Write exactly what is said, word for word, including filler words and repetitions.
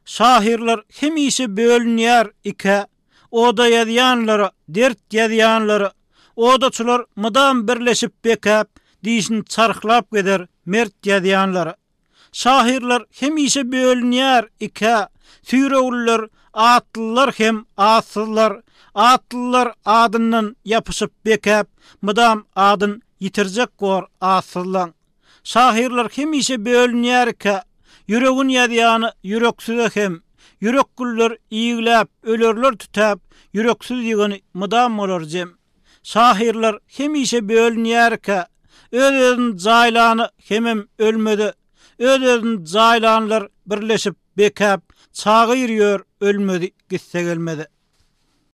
Şahirler hemişe bölünýär ike, oda ýazýanlary, dert ýazýanlary, odaçylar mydam birleşip bekäp, diýişini çarklap geder mert ýazýanlary. Şahirler hemişe bölünýär ike, süýregler, atlylar hem atsyzlar, atlylar adyndan ýapyşyp bekäp, mydam adyn ýitirjek gor atsyzlan. Şahirler hemişe bölünýär ike, yüregin ýazýany yüreksiz hem, yürekgüller iýiglep, ölerler tutab, yüreksiz ýygyny mydam bolar jem. Şahirler hemişe bölünýär ike, öz-özüň jaýlany hemem ölmedi, öz-özüň jaýlanlar birleşip bekäp, çagy ýürýär, ölmedi, gitse gelmedi.